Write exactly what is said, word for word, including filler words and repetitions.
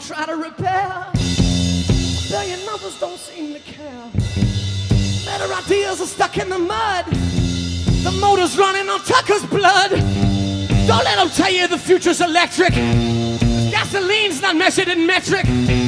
try to repair. A billion others don't seem to care. Better ideas are stuck in the mud. The motor's running on Tucker's blood. Don't let them tell you the future's electric. Gasoline's not measured in metric.